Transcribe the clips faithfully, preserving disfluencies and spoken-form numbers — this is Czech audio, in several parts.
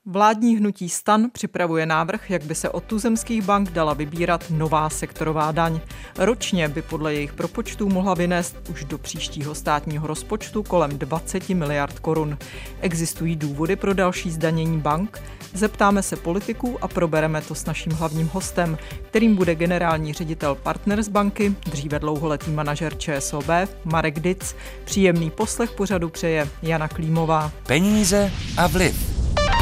Vládní hnutí STAN připravuje návrh, jak by se od tuzemských bank dala vybírat nová sektorová daň. Ročně by podle jejich propočtů mohla vynést už do příštího státního rozpočtu kolem dvacet miliard korun. Existují důvody pro další zdanění bank? Zeptáme se politiků a probereme to s naším hlavním hostem, kterým bude generální ředitel Partners banky, dříve dlouholetý manažer ČSOB Marek Dic. Příjemný poslech pořadu přeje Jana Klímová. Peníze a vliv.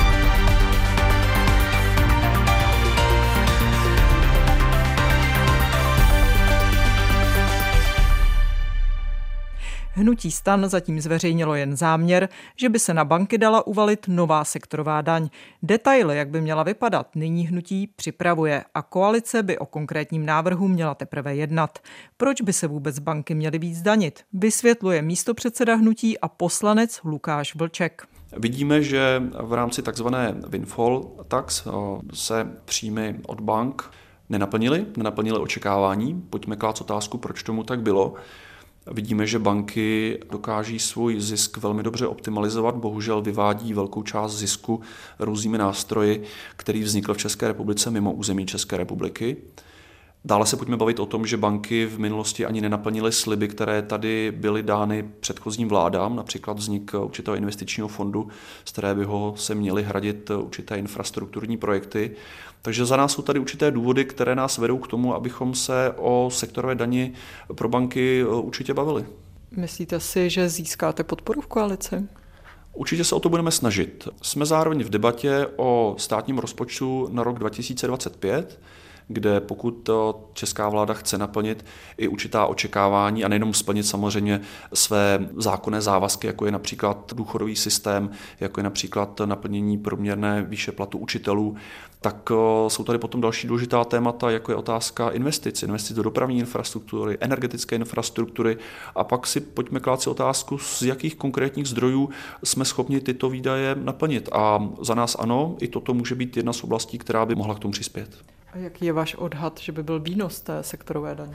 Hnutí STAN zatím zveřejnilo jen záměr, že by se na banky dala uvalit nová sektorová daň. Detaily, jak by měla vypadat, nyní hnutí připravuje a koalice by o konkrétním návrhu měla teprve jednat. Proč by se vůbec banky měly víc zdanit? Vysvětluje místopředseda hnutí a poslanec Lukáš Vlček. Vidíme, že v rámci takzvané windfall tax se příjmy od bank nenaplnily, nenaplnily očekávání. Pojďme klást otázku, proč tomu tak bylo. Vidíme, že banky dokáží svůj zisk velmi dobře optimalizovat, bohužel vyvádí velkou část zisku různými nástroji, který vznikl v České republice mimo území České republiky. Dále se pojďme bavit o tom, že banky v minulosti ani nenaplnily sliby, které tady byly dány předchozím vládám, například vznik určitého investičního fondu, z kterého se měly hradit určité infrastrukturní projekty. Takže za nás jsou tady určité důvody, které nás vedou k tomu, abychom se o sektorové dani pro banky určitě bavili. Myslíte si, že získáte podporu v koalici? Určitě se o to budeme snažit. Jsme zároveň v debatě o státním rozpočtu na rok dva tisíce dvacet pět, kde pokud česká vláda chce naplnit i určitá očekávání a nejenom splnit samozřejmě své zákonné závazky, jako je například důchodový systém, jako je například naplnění průměrné výše platu učitelů, tak jsou tady potom další důležitá témata, jako je otázka investic, investic do dopravní infrastruktury, energetické infrastruktury a pak si pojďme klást si otázku, z jakých konkrétních zdrojů jsme schopni tyto výdaje naplnit. A za nás ano, i toto může být jedna z oblastí, která by mohla k tomu přispět. A jaký je váš odhad, že by byl výnos té sektorové daně?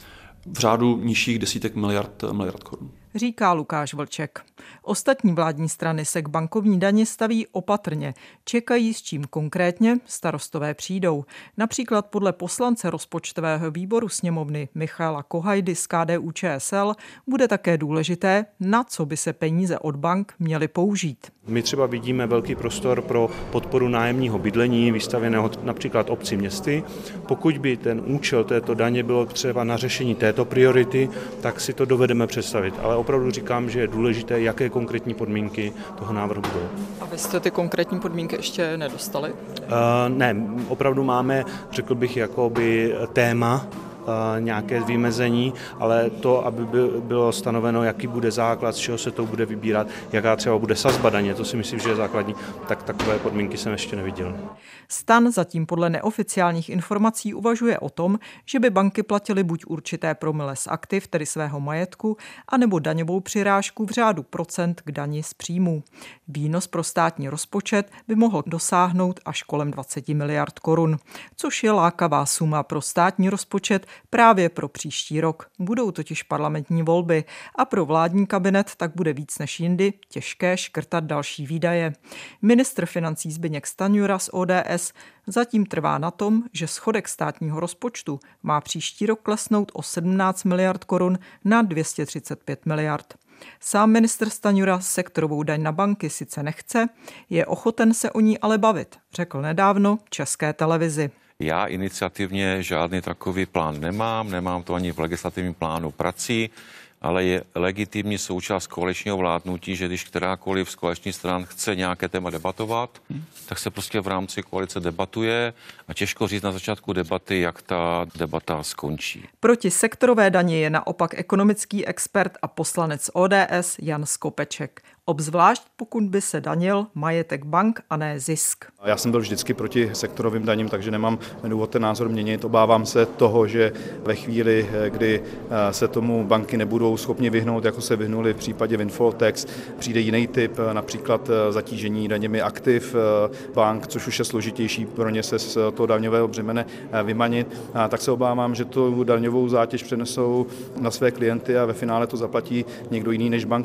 V řádu nižších desítek miliard, miliard korun. Říká Lukáš Vlček. Ostatní vládní strany se k bankovní dani staví opatrně. Čekají, s čím konkrétně Starostové přijdou. Například podle poslance rozpočtového výboru sněmovny Michaela Kohajdy z K D U Č S L bude také důležité, na co by se peníze od bank měly použít. My třeba vidíme velký prostor pro podporu nájemního bydlení, vystavěného například obci městy. Pokud by ten účel této daně bylo třeba na řešení této priority, tak si to dovedeme představit. Ale opravdu říkám, že je důležité, jaké konkrétní podmínky toho návrhu budou. A vy jste ty konkrétní podmínky ještě nedostali? Uh, ne, opravdu máme, řekl bych, jakoby téma, nějaké vymezení, ale to, aby bylo stanoveno, jaký bude základ, z čeho se to bude vybírat, jaká třeba bude sazba daně, to si myslím, že je základní, tak takové podmínky jsem ještě neviděl. STAN zatím podle neoficiálních informací uvažuje o tom, že by banky platily buď určité promile z aktiv, tedy svého majetku, anebo daňovou přirážku v řádu procent k dani z příjmů. Výnos pro státní rozpočet by mohl dosáhnout až kolem dvacet miliard korun, což je lákavá suma pro státní rozpočet právě pro příští rok. Budou totiž parlamentní volby a pro vládní kabinet tak bude víc než jindy těžké škrtat další výdaje. Ministr financí Zbyněk Stanjura z O D S zatím trvá na tom, že schodek státního rozpočtu má příští rok klesnout o sedmnáct miliard korun na dvě stě třicet pět miliard. Sám ministr Stanjura sektorovou daň na banky sice nechce, je ochoten se o ní ale bavit, řekl nedávno České televizi. Já iniciativně žádný takový plán nemám, nemám to ani v legislativním plánu prací, ale je legitimní součást koaličního vládnutí, že když kterákoliv z koaličních stran chce nějaké téma debatovat, hmm. tak se prostě v rámci koalice debatuje a těžko říct na začátku debaty, jak ta debata skončí. Proti sektorové dani je naopak ekonomický expert a poslanec O D S Jan Skopeček. Obzvlášť pokud by se danil majetek bank a ne zisk. Já jsem byl vždycky proti sektorovým daním, takže nemám důvod ten názor měnit. Obávám se toho, že ve chvíli, kdy se tomu banky nebudou schopni vyhnout, jako se vyhnuli v případě windfall tax, přijde jiný typ, například zatížení daněmi aktiv bank, což už je složitější pro ně se z toho daňového břemene vymanit, tak se obávám, že tu daňovou zátěž přenesou na své klienty a ve finále to zaplatí někdo jiný než banky.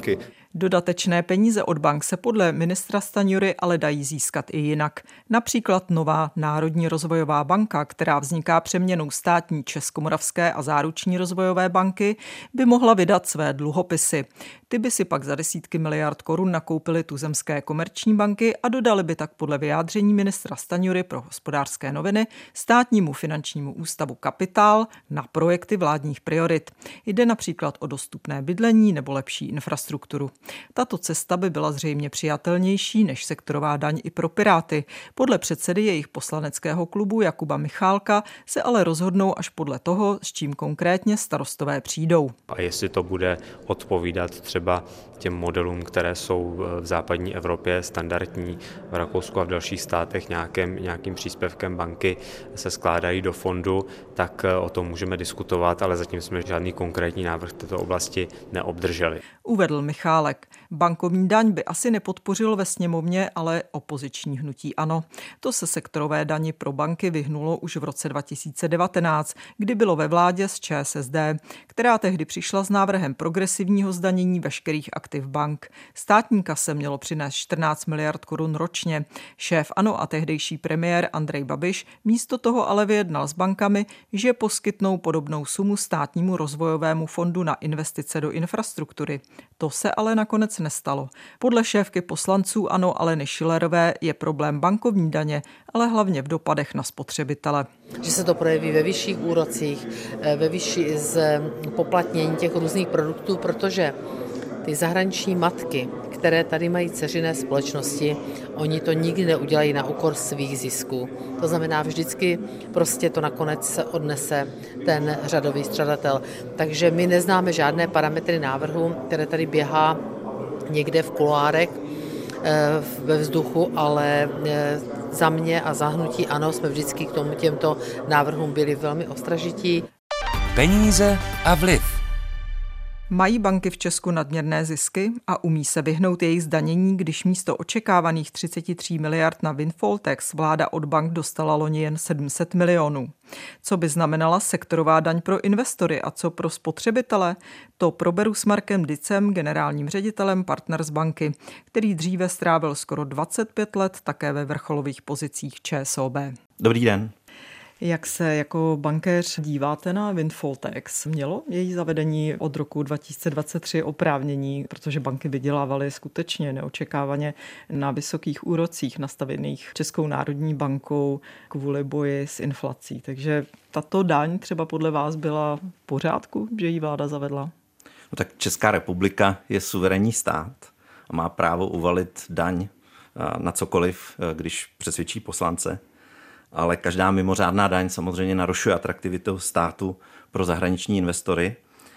Dodatečné peníze od bank se podle ministra Stanjury ale dají získat i jinak. Například nová Národní rozvojová banka, která vzniká přeměnou státní Českomoravské a záruční rozvojové banky, by mohla vydat své dluhopisy. Ty by si pak za desítky miliard korun nakoupily tuzemské komerční banky a dodali by tak podle vyjádření ministra Stanjury pro Hospodářské noviny státnímu finančnímu ústavu kapitál na projekty vládních priorit. Jde například o dostupné bydlení nebo lepší infrastrukturu. Tato cesta by byla zřejmě přijatelnější než sektorová daň i pro Piráty. Podle předsedy jejich poslaneckého klubu Jakuba Michálka se ale rozhodnou až podle toho, s čím konkrétně starostové přijdou. A jestli to bude odpovídat třeba těm modelům, které jsou v západní Evropě standardní, v Rakousku a v dalších státech nějakým, nějakým příspěvkem banky se skládají do fondu, tak o tom můžeme diskutovat, ale zatím jsme žádný konkrétní návrh v této oblasti neobdrželi. Uvedl Michálek. Bankovní daň by asi nepodpořil ve sněmovně, ale opoziční hnutí ANO. To se sektorové dani pro banky vyhnulo už v roce dva tisíce devatenáct, kdy bylo ve vládě s ČSSD, která tehdy přišla s návrhem progresivního zdanění veškerých aktiv bank. Státní kase mělo přinést čtrnáct miliard korun ročně. Šéf ANO a tehdejší premiér Andrej Babiš místo toho ale vyjednal s bankami, že poskytnou podobnou sumu státnímu rozvojovému fondu na investice do infrastruktury. To se ale nakonec nestalo. Podle šéfky poslanců ANO Aleny Schillerové je problém bankovní daně, ale hlavně v dopadech na spotřebitele. Že se to projeví ve vyšších úrocích, ve vyšší poplatnění těch různých produktů, protože ty zahraniční matky, které tady mají dceřiné společnosti, oni to nikdy neudělají na úkor svých zisků. To znamená, vždycky prostě to nakonec se odnese ten řadový střadatel. Takže my neznáme žádné parametry návrhu, které tady běhá někde v kuloárech ve vzduchu, ale za mě a za hnutí ANO jsme vždycky k tomu těmto návrhům byli velmi ostražití. Peníze a vliv. Mají banky v Česku nadměrné zisky a umí se vyhnout jejich zdanění, když místo očekávaných třicet tři miliard na windfall tax vláda od bank dostala loni jen sedm set milionů. Co by znamenala sektorová daň pro investory a co pro spotřebitele, to proberu s Markem Dicem, generálním ředitelem Partners banky, který dříve strávil skoro dvacet pět let také ve vrcholových pozicích ČSOB. Dobrý den. Jak se jako bankéř díváte na windfall tax? Mělo její zavedení od roku dva tisíce dvacet tři oprávnění, protože banky vydělávaly skutečně neočekávaně na vysokých úrocích nastavených Českou národní bankou kvůli boji s inflací. Takže tato daň třeba podle vás byla v pořádku, že ji vláda zavedla? No tak Česká republika je suverénní stát a má právo uvalit daň na cokoliv, když přesvědčí poslance. Ale každá mimořádná daň samozřejmě narušuje atraktivitu státu pro zahraniční investory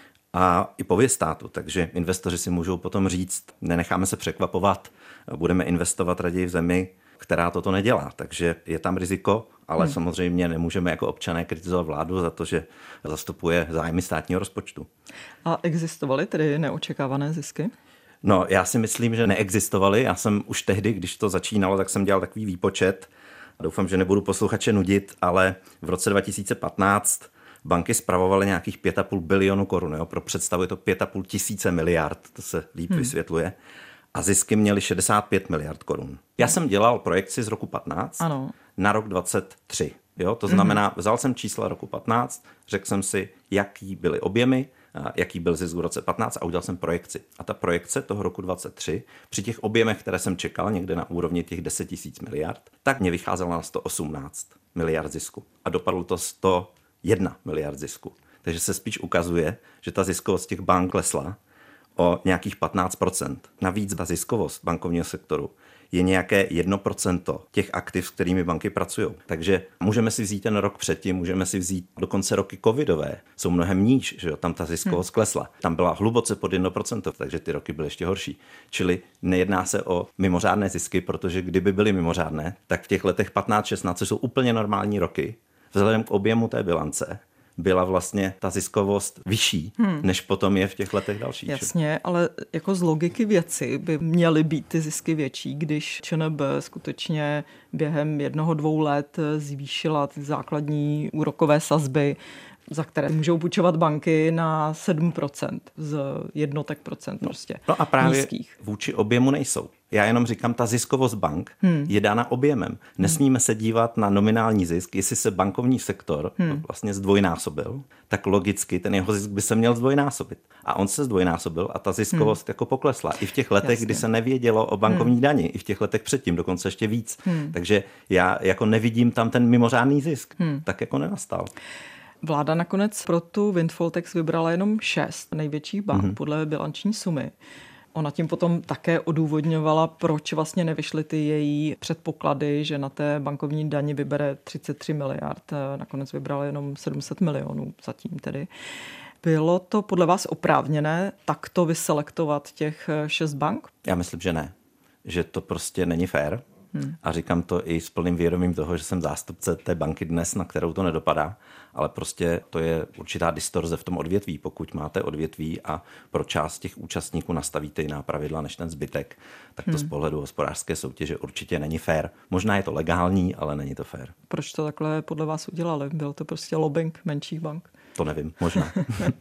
a i pověst státu. Takže investoři si můžou potom říct, nenecháme se překvapovat, budeme investovat raději v zemi, která toto nedělá. Takže je tam riziko, ale hmm. samozřejmě nemůžeme jako občané kritizovat vládu za to, že zastupuje zájmy státního rozpočtu. A existovaly tedy neočekávané zisky? No, já si myslím, že neexistovaly. Já jsem už tehdy, když to začínalo, tak jsem dělal takový výpočet. Doufám, že nebudu posluchače nudit, ale v roce dva tisíce patnáct banky spravovaly nějakých pět a půl bilionu korun. Jo? Pro představu je to pět a půl tisíce miliard, to se líp hmm. vysvětluje. A zisky měly šedesát pět miliard korun. Já jsem dělal projekci z roku patnáct ano. na rok dvacet tři. Jo? To znamená, vzal jsem čísla roku patnáct, řekl jsem si, jaký byly objemy, jaký byl zisk v roce patnáct a udělal jsem projekci. A ta projekce toho roku dvacet tři, při těch objemech, které jsem čekal někde na úrovni těch deset tisíc miliard, tak mě vycházelo na sto osmnáct miliard zisku. A dopadlo to sto jedna miliard zisku. Takže se spíš ukazuje, že ta ziskovost těch bank klesla o nějakých patnáct procent. Navíc ta ziskovost bankovního sektoru je nějaké jedno procento těch aktiv, s kterými banky pracují. Takže můžeme si vzít ten rok předtím, můžeme si vzít dokonce roky covidové. Jsou mnohem níž, že jo, tam ta ziskovost hmm. klesla. Tam byla hluboce pod jedno procento, takže ty roky byly ještě horší. Čili nejedná se o mimořádné zisky, protože kdyby byly mimořádné, tak v těch letech patnáct šestnáct, což jsou úplně normální roky, vzhledem k objemu té bilance, byla vlastně ta ziskovost vyšší, hmm. než potom je v těch letech dalších. Jasně, ale jako z logiky věci by měly být ty zisky větší, když ČNB skutečně během jednoho, dvou let zvýšila ty základní úrokové sazby. za které můžou půjčovat banky na sedm procent z jednotek procent prostě. No a právě nízkých. Vůči objemu nejsou. Já jenom říkám, ta ziskovost bank hmm. je dána objemem. Nesmíme se dívat na nominální zisk. Jestli se bankovní sektor hmm. vlastně zdvojnásobil, tak logicky ten jeho zisk by se měl zdvojnásobit. A on se zdvojnásobil a ta ziskovost hmm. jako poklesla. I v těch letech, Jasně. kdy se nevědělo o bankovní hmm. dani, i v těch letech předtím, dokonce ještě víc. Hmm. Takže já jako nevidím tam ten mimořádný zisk. Hmm. Tak jako nenastal. Vláda nakonec pro tu windfall tax vybrala jenom šest největších bank hmm. podle bilanční sumy. Ona tím potom také odůvodňovala, proč vlastně nevyšly ty její předpoklady, že na té bankovní dani vybere třicet tři miliard. Nakonec vybrala jenom sedm set milionů zatím tedy. Bylo to podle vás oprávněné takto vyselektovat těch šest bank? Já myslím, že ne. Že to prostě není fér. Hmm. A říkám to i s plným vědomím toho, že jsem zástupce té banky dnes, na kterou to nedopadá, ale prostě to je určitá distorze v tom odvětví. Pokud máte odvětví a pro část těch účastníků nastavíte jiná pravidla než ten zbytek, tak to hmm. z pohledu hospodářské soutěže určitě není fér. Možná je to legální, ale není to fér. Proč to takhle podle vás udělali? Byl to prostě lobbying menších bank? To nevím, možná.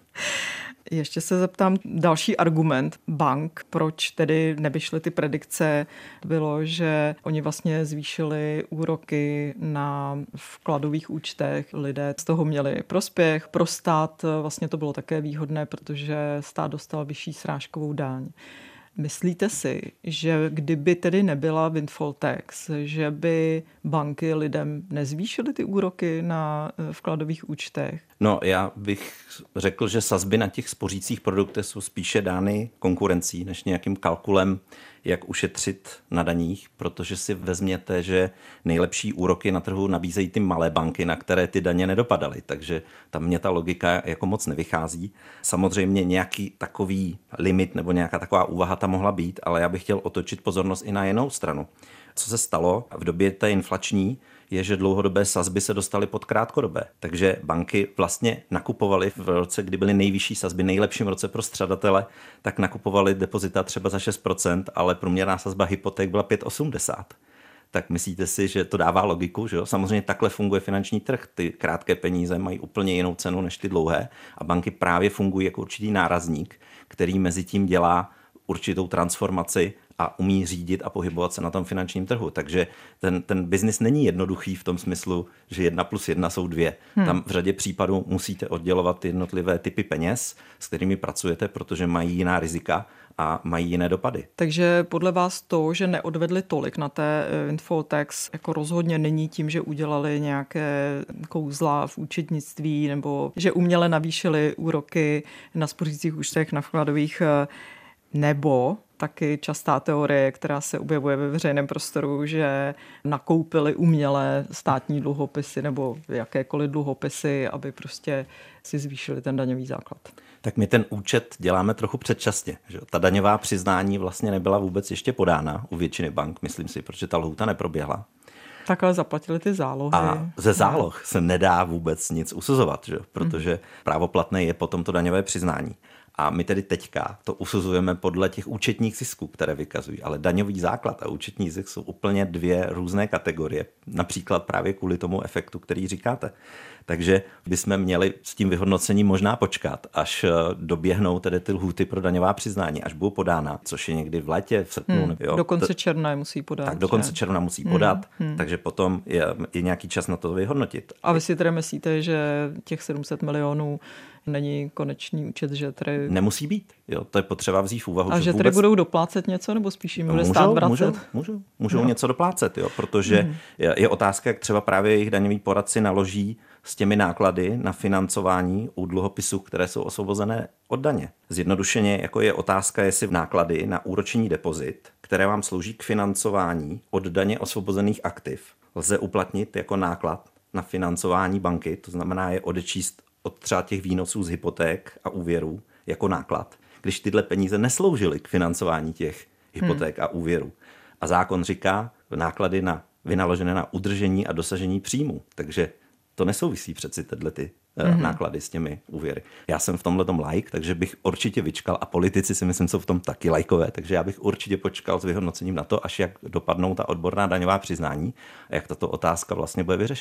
Ještě se zeptám, další argument bank, proč tedy nevyšly ty predikce, bylo, že oni vlastně zvýšili úroky na vkladových účtech, lidé z toho měli prospěch, pro stát vlastně to bylo také výhodné, protože stát dostal vyšší srážkovou daň. Myslíte si, že kdyby tedy nebyla windfall tax, že by banky lidem nezvýšily ty úroky na vkladových účtech? No, já bych řekl, že sazby na těch spořících produktech jsou spíše dány konkurencí než nějakým kalkulem, jak ušetřit na daních, protože si vezměte, že nejlepší úroky na trhu nabízejí ty malé banky, na které ty daně nedopadaly, takže tam mě ta logika jako moc nevychází. Samozřejmě nějaký takový limit nebo nějaká taková úvaha tam mohla být, ale já bych chtěl otočit pozornost i na jinou stranu. Co se stalo v době té inflační, je, že dlouhodobé sazby se dostaly pod krátkodobé. Takže banky vlastně nakupovaly v roce, kdy byly nejvyšší sazby, nejlepším roce pro střadatele, tak nakupovaly depozita třeba za šest procent, ale průměrná sazba hypoték byla pět celá osmdesát. Tak myslíte si, že to dává logiku? Že jo? Samozřejmě takhle funguje finanční trh. Ty krátké peníze mají úplně jinou cenu než ty dlouhé a banky právě fungují jako určitý nárazník, který mezi tím dělá určitou transformaci a umí řídit a pohybovat se na tom finančním trhu. Takže ten, ten biznis není jednoduchý v tom smyslu, že jedna plus jedna jsou dvě. Hmm. Tam v řadě případů musíte oddělovat jednotlivé typy peněz, s kterými pracujete, protože mají jiná rizika a mají jiné dopady. Takže podle vás to, že neodvedli tolik na té windfall tax, jako rozhodně není tím, že udělali nějaké kouzla v účetnictví nebo že uměle navýšili úroky na spořících účtech, na vkladových, nebo taky častá teorie, která se objevuje ve veřejném prostoru, že nakoupili umělé státní dluhopisy nebo jakékoliv dluhopisy, aby prostě si zvýšili ten daňový základ. Tak my ten účet děláme trochu předčasně. Že? Ta daňová přiznání vlastně nebyla vůbec ještě podána u většiny bank, myslím si, protože ta lhůta neproběhla. Tak ale zaplatili ty zálohy. A ze záloh se nedá vůbec nic usuzovat, že? Protože právoplatné je potom to daňové přiznání. A my tedy teďka to usuzujeme podle těch účetních zisků, které vykazují. Ale daňový základ a účetní zisk jsou úplně dvě různé kategorie. Například právě kvůli tomu efektu, který říkáte. Takže bychom měli s tím vyhodnocením možná počkat, až doběhnou tedy ty lhůty pro daňová přiznání, až budou podána, což je někdy v létě, v srpnu. Hmm, do konce června je musí podat. Tak do konce června musí podat, hmm, hmm. takže potom je, je nějaký čas na to vyhodnotit. A vy si tedy myslíte, že těch sedm set milionů není konečný účet, že tedy... Nemusí být, jo, to je potřeba vzít v úvahu. A že, že vůbec... tedy budou doplácet něco, nebo spíš jim bude stát vracet? Můžou, můžou, můžou no. něco doplácet, jo, protože hmm. je, je otázka, jak třeba právě jejich daňoví poradci naloží s těmi náklady na financování u dluhopisů, které jsou osvobozené od daně. Zjednodušeně jako je otázka, jestli v náklady na úročení depozit, které vám slouží k financování od daně osvobozených aktiv, lze uplatnit jako náklad na financování banky, to znamená je odečíst od třeba těch výnosů z hypoték a úvěrů jako náklad, když tyhle peníze nesloužily k financování těch hypoték hmm. a úvěrů. A zákon říká náklady na vynaložené na udržení a dosažení příjmu. Takže to nesouvisí přeci tyhle ty mm-hmm. náklady s těmi úvěry. Já jsem v tomhletom laik, takže bych určitě vyčkal a politici si myslím jsou v tom taky laikové, takže já bych určitě počkal s vyhodnocením na to, až jak dopadnou ta odborná daňová přiznání a jak tato otázka vlastně bude vyřešena.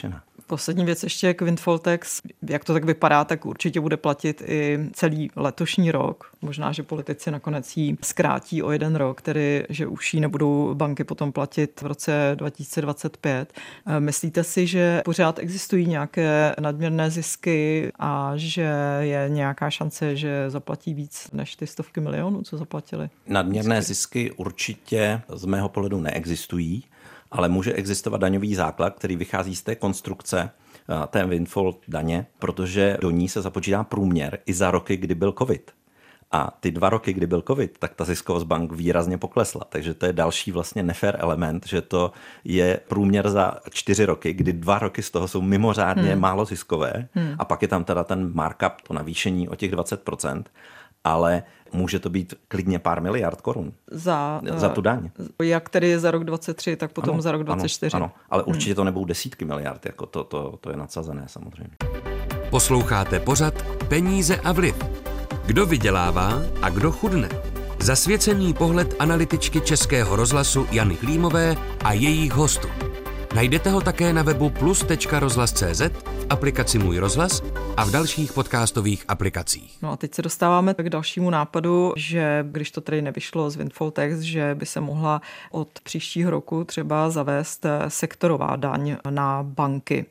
Poslední věc ještě k windfall tax. Jak to tak vypadá, tak určitě bude platit i celý letošní rok. Možná, že politici nakonec jí zkrátí o jeden rok, tedy že už ji nebudou banky potom platit v roce dva tisíce dvacet pět. Myslíte si, že pořád existují nějaké nadměrné zisky a že je nějaká šance, že zaplatí víc než ty stovky milionů, co zaplatili? Nadměrné zisky určitě z mého pohledu neexistují, ale může existovat daňový základ, který vychází z té konstrukce té windfall daně, protože do ní se započítá průměr i za roky, kdy byl covid. A ty dva roky, kdy byl covid, tak ta ziskovost bank výrazně poklesla. Takže to je další vlastně nefér element, že to je průměr za čtyři roky, kdy dva roky z toho jsou mimořádně hmm. málo ziskové. Hmm. A pak je tam teda ten markup, to navýšení o těch dvacet procent. Ale může to být klidně pár miliard korun za, za tu daň. Jak tedy za rok dvacet tři, tak potom ano, za rok dvacet čtyři. Ano, ano, ale určitě to nebudou desítky miliard, jako to, to, to je nadsazené samozřejmě. Posloucháte pořad Peníze a vliv. Kdo vydělává a kdo chudne? Zasvěcený pohled analytičky Českého rozhlasu Jany Klímové a jejich hostů. Najdete ho také na webu plus tečka rozhlas tečka cé zet, v aplikaci Můj rozhlas a v dalších podcastových aplikacích. No a teď se dostáváme k dalšímu nápadu, že když to tedy nevyšlo z windfall tax, že by se mohla od příštího roku třeba zavést sektorová daň na banky.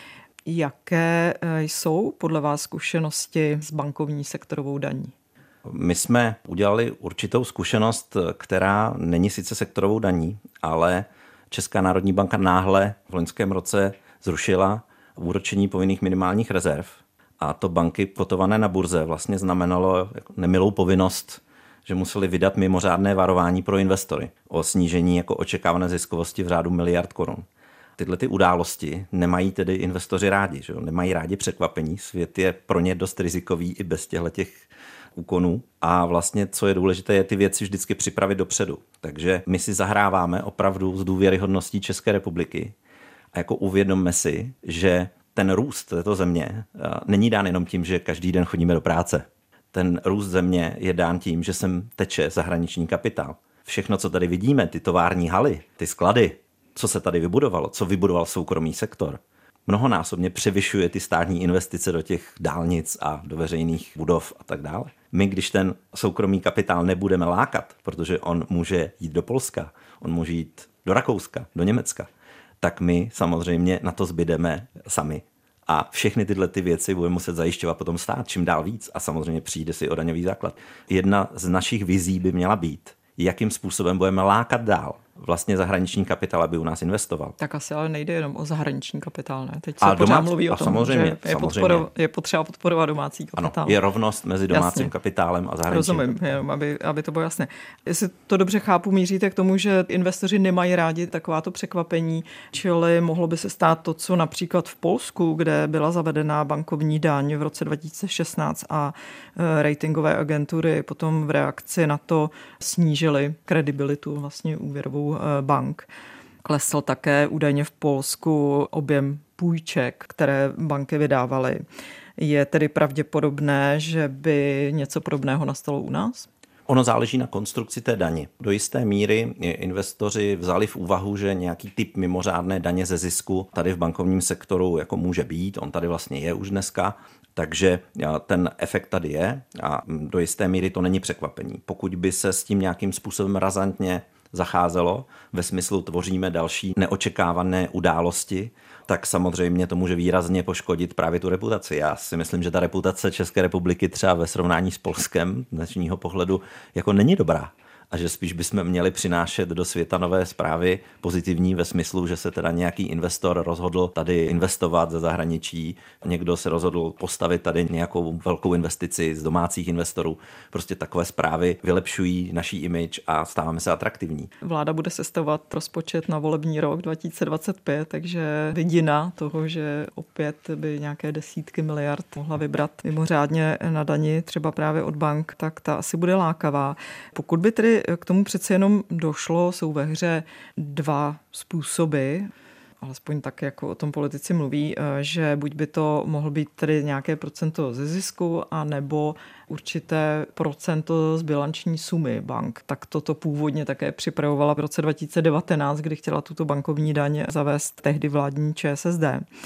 Jaké jsou podle vás zkušenosti s bankovní sektorovou daní? My jsme udělali určitou zkušenost, která není sice sektorovou daní, ale Česká národní banka náhle v loňském roce zrušila úročení povinných minimálních rezerv a to banky kotované na burze vlastně znamenalo jako nemilou povinnost, že museli vydat mimořádné varování pro investory o snížení jako očekávané ziskovosti v řádu miliard korun. Tyhle ty události nemají tedy investoři rádi, že jo? Nemají rádi překvapení, svět je pro ně dost rizikový i bez těch úkonů a vlastně, co je důležité, je ty věci vždycky připravit dopředu. Takže my si zahráváme opravdu s důvěryhodností České republiky a jako uvědomme si, že ten růst této země není dán jenom tím, že každý den chodíme do práce. Ten růst země je dán tím, že sem teče zahraniční kapitál. Všechno, co tady vidíme, ty tovární haly, ty sklady, co se tady vybudovalo, co vybudoval soukromý sektor, mnohonásobně převyšuje ty státní investice do těch dálnic a do veřejných budov a tak dále. My, když ten soukromý kapitál nebudeme lákat, protože on může jít do Polska, on může jít do Rakouska, do Německa, tak my samozřejmě na to zbydeme sami. A všechny tyhle ty věci budeme muset zajišťovat potom stát čím dál víc a samozřejmě přijde si o daňový základ. Jedna z našich vizí by měla být, jakým způsobem budeme lákat dál vlastně zahraniční kapitál, aby u nás investoval. Tak asi ale nejde jenom o zahraniční kapitál, ne? Teď se a pořád domác... mluví o tom, samozřejmě, že je, samozřejmě. podporo... je potřeba podporovat domácí kapitál. Ano, je rovnost mezi domácím Jasně. kapitálem a zahraničním. Rozumím, jenom aby, aby to bylo jasné. Jestli to dobře chápu, míříte k tomu, že investoři nemají rádi takováto překvapení, čili mohlo by se stát to, co například v Polsku, kde byla zavedená bankovní daň v roce dva tisíce šestnáct a ratingové agentury potom v reakci na to snížily kredibilitu vlastně úvěrovou bank. Klesl také údajně v Polsku objem půjček, které banky vydávaly. Je tedy pravděpodobné, že by něco podobného nastalo u nás? Ono záleží na konstrukci té daně. Do jisté míry investoři vzali v úvahu, že nějaký typ mimořádné daně ze zisku tady v bankovním sektoru jako může být. On tady vlastně je už dneska. Takže ten efekt tady je a do jisté míry to není překvapení. Pokud by se s tím nějakým způsobem razantně zacházelo, ve smyslu tvoříme další neočekávané události, tak samozřejmě to může výrazně poškodit právě tu reputaci. Já si myslím, že ta reputace České republiky třeba ve srovnání s Polskem z dnešního pohledu jako není dobrá. A že spíš bychom měli přinášet do světa nové zprávy pozitivní ve smyslu, že se teda nějaký investor rozhodl tady investovat ze zahraničí, někdo se rozhodl postavit tady nějakou velkou investici z domácích investorů. Prostě takové zprávy vylepšují naší image a stáváme se atraktivní. Vláda bude sestavovat rozpočet na volební rok dva tisíce dvacet pět, takže vidina toho, že opět by nějaké desítky miliard mohla vybrat mimořádně na dani, třeba právě od bank, tak ta asi bude lákavá. Pokud by tedy k tomu přece jenom došlo, jsou ve hře dva způsoby, alespoň tak, jako o tom politici mluví, že buď by to mohl být tedy nějaké procento ze zisku, anebo určité procento z bilanční sumy bank. Tak toto původně také připravovala v roce dva tisíce devatenáct, kdy chtěla tuto bankovní daň zavést tehdy vládní ČSSD.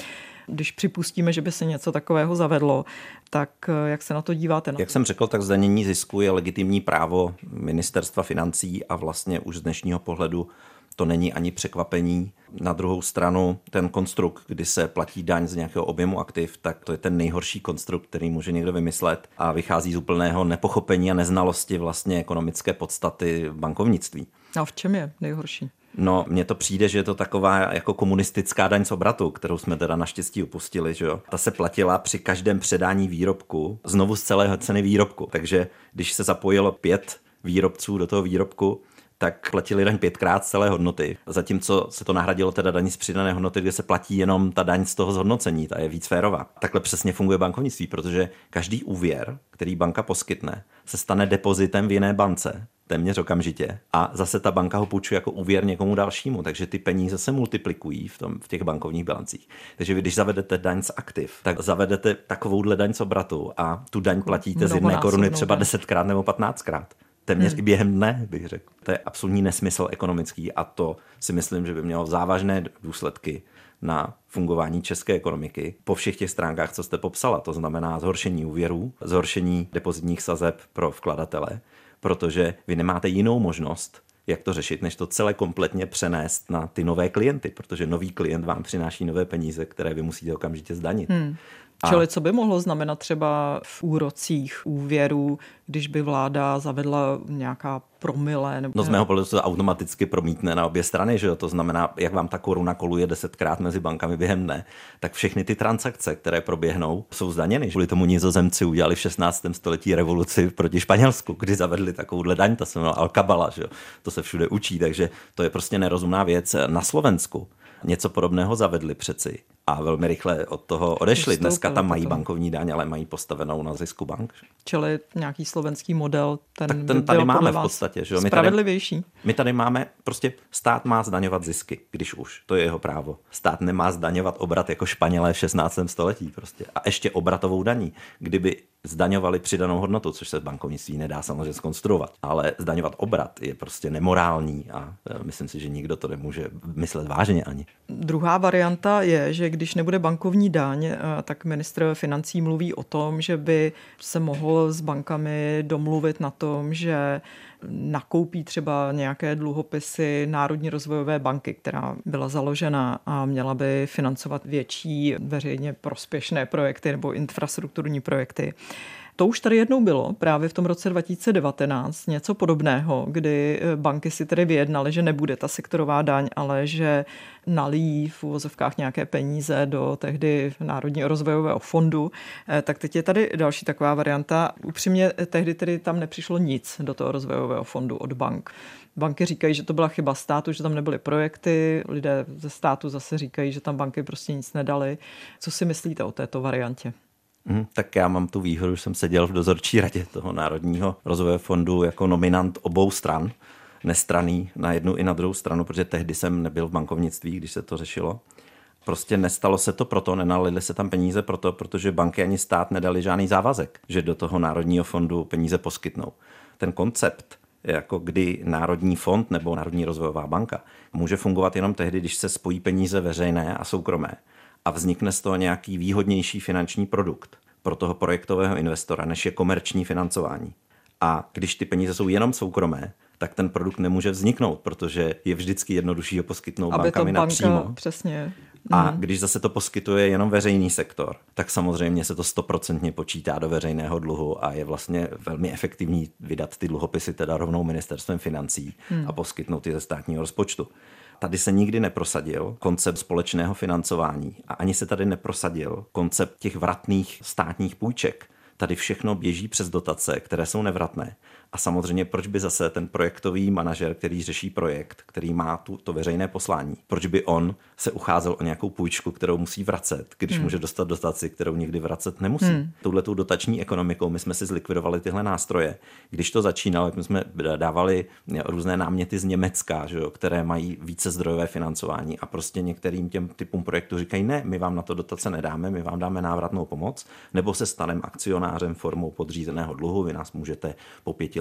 Když připustíme, že by se něco takového zavedlo, tak jak se na to díváte? Jak jsem řekl, tak zdanění zisku je legitimní právo ministerstva financí a vlastně už z dnešního pohledu to není ani překvapení. Na druhou stranu ten konstrukt, kdy se platí daň z nějakého objemu aktiv, tak to je ten nejhorší konstrukt, který může někdo vymyslet a vychází z úplného nepochopení a neznalosti vlastně ekonomické podstaty bankovnictví. A v čem je nejhorší? No, mně to přijde, že je to taková jako komunistická daň z obratu, kterou jsme teda naštěstí upustili, že jo. Ta se platila při každém předání výrobku, znovu z celého ceny výrobku. Takže když se zapojilo pět výrobců do toho výrobku, tak platili daň pětkrát z celé hodnoty. Zatímco se to nahradilo teda daní z přidané hodnoty, kde se platí jenom ta daň z toho zhodnocení, ta je víc férová. Takhle přesně funguje bankovnictví, protože každý úvěr, který banka poskytne, se stane depozitem v jiné bance, téměř okamžitě. A zase ta banka ho půjčuje jako úvěr někomu dalšímu, takže ty peníze se multiplikují v, tom, v těch bankovních bilancích. Takže vy, když zavedete daň z aktiv, tak zavedete takovouhle daň z obratu a tu daň platíte z jedné koruny třeba desetkrát nebo patnáctkrát. Téměř hmm. i během dne, bych řekl. To je absolutní nesmysl ekonomický a to si myslím, že by mělo závažné důsledky na fungování české ekonomiky po všech těch stránkách, co jste popsala. To znamená zhoršení úvěrů, zhoršení depozitních sazeb pro vkladatele, protože vy nemáte jinou možnost, jak to řešit, než to celé kompletně přenést na ty nové klienty, protože nový klient vám přináší nové peníze, které vy musíte okamžitě zdanit. Hmm. A... Čili co by mohlo znamenat třeba v úrocích úvěrů, když by vláda zavedla nějaká promile? Nebo... No z mého pohledu se to automaticky promítne na obě strany, že jo? To znamená, jak vám ta koruna koluje desetkrát mezi bankami během dne, tak všechny ty transakce, které proběhnou, jsou zdaněny. Kvůli tomu Nizozemci udělali v šestnáctém století revoluci proti Španělsku, kdy zavedli takovouhle daň, ta se jmenovala Alcabala, že jo? To se všude učí, takže to je prostě nerozumná věc. Na Slovensku něco podobného zavedli přeci a velmi rychle od toho odešli. Dneska tam mají bankovní daň, ale mají postavenou na zisku bank. Čili nějaký slovenský model, ten, tak ten tady máme v podstatě. Že? My spravedlivější. Tady, my tady máme, prostě stát má zdaňovat zisky, když už, to je jeho právo. Stát nemá zdaňovat obrat jako Španělé v šestnáctém století prostě. A ještě obratovou daní. Kdyby zdaňovali přidanou hodnotu, což se v bankovnictví nedá samozřejmě zkonstruovat, ale zdaňovat obrat je prostě nemorální a myslím si, že nikdo to nemůže myslet vážně ani. Druhá varianta je, že když nebude bankovní daň, tak ministr financí mluví o tom, že by se mohl s bankami domluvit na tom, že nakoupí třeba nějaké dluhopisy Národní rozvojové banky, která byla založena a měla by financovat větší veřejně prospěšné projekty nebo infrastrukturní projekty. To už tady jednou bylo, právě v tom roce dva tisíce devatenáct, něco podobného, kdy banky si tedy vyjednaly, že nebude ta sektorová daň, ale že nalijí v uvozovkách nějaké peníze do tehdy Národního rozvojového fondu. Tak teď je tady další taková varianta. Upřímně tehdy tedy tam nepřišlo nic do toho rozvojového fondu od bank. Banky říkají, že to byla chyba státu, že tam nebyly projekty, lidé ze státu zase říkají, že tam banky prostě nic nedaly. Co si myslíte o této variantě? Hmm, tak já mám tu výhodu, že jsem seděl v dozorčí radě toho Národního rozvojového fondu jako nominant obou stran, nestranný na jednu i na druhou stranu, protože tehdy jsem nebyl v bankovnictví, když se to řešilo. Prostě nestalo se to proto, nenalili se tam peníze proto, protože banky ani stát nedali žádný závazek, že do toho Národního fondu peníze poskytnou. Ten koncept, jako kdy Národní fond nebo Národní rozvojová banka může fungovat jenom tehdy, když se spojí peníze veřejné a soukromé a vznikne z toho nějaký výhodnější finanční produkt pro toho projektového investora, než je komerční financování. A když ty peníze jsou jenom soukromé, tak ten produkt nemůže vzniknout, protože je vždycky jednodušší ho poskytnout aby bankami banka, napřímo. Přesně. A když zase to poskytuje jenom veřejný sektor, tak samozřejmě se to stoprocentně počítá do veřejného dluhu a je vlastně velmi efektivní vydat ty dluhopisy teda rovnou ministerstvem financí hmm. a poskytnout je ze státního rozpočtu. Tady se nikdy neprosadil koncept společného financování a ani se tady neprosadil koncept těch vratných státních půjček. Tady všechno běží přes dotace, které jsou nevratné. A samozřejmě, proč by zase ten projektový manažer, který řeší projekt, který má tu, to veřejné poslání, proč by on se ucházel o nějakou půjčku, kterou musí vracet, když hmm. může dostat dotaci, kterou nikdy vracet nemusí. Hmm. Touhletou dotační ekonomikou my jsme si zlikvidovali tyhle nástroje. Když to začínalo, my jsme dávali různé náměty z Německa, že jo, které mají více zdrojové financování a prostě některým těm typům projektu říkají, ne, my vám na to dotace nedáme, my vám dáme návratnou pomoc, nebo se staneme akcionářem formou podřízeného dluhu, vy nás můžete po pěti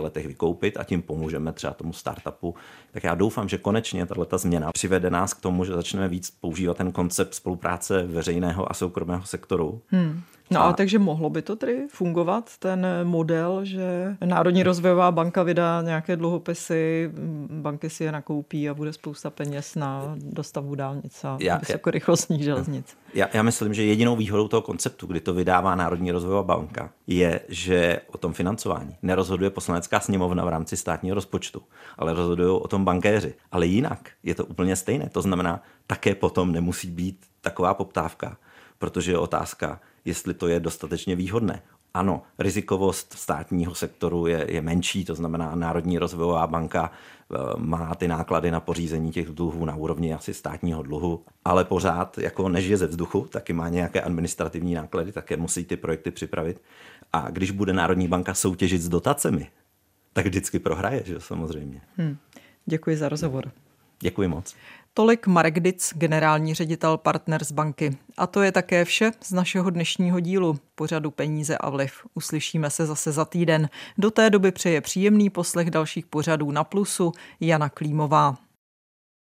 letech vykoupit a tím pomůžeme třeba tomu startupu. Tak já doufám, že konečně tato změna přivede nás k tomu, že začneme víc používat ten koncept spolupráce veřejného a soukromého sektoru. Hmm. No a, a takže mohlo by to tedy fungovat, ten model, že Národní rozvojová banka vydá nějaké dluhopisy, banky si je nakoupí a bude spousta peněz na dostavbu dálnic a já, vysokorychlostních železnic. Já, já myslím, že jedinou výhodou toho konceptu, kdy to vydává Národní rozvojová banka, je, že o tom financování nerozhoduje Poslanecká sněmovna v rámci státního rozpočtu, ale rozhodují o tom bankéři. Ale jinak je to úplně stejné. To znamená, také potom nemusí být taková poptávka, protože je otázka, jestli to je dostatečně výhodné. Ano, rizikovost státního sektoru je, je menší, to znamená Národní rozvojová banka má ty náklady na pořízení těch dluhů na úrovni asi státního dluhu, ale pořád jako nežije ze vzduchu, taky má nějaké administrativní náklady, také musí ty projekty připravit. A když bude Národní banka soutěžit s dotacemi, tak vždycky prohraje, že samozřejmě. Hmm. Děkuji za rozhovor. Děkuji moc. Tolik Marek Dic, generální ředitel Partners banky. A to je také vše z našeho dnešního dílu pořadu Peníze a vliv. Uslyšíme se zase za týden. Do té doby přeje příjemný poslech dalších pořadů na Plusu Jana Klímová.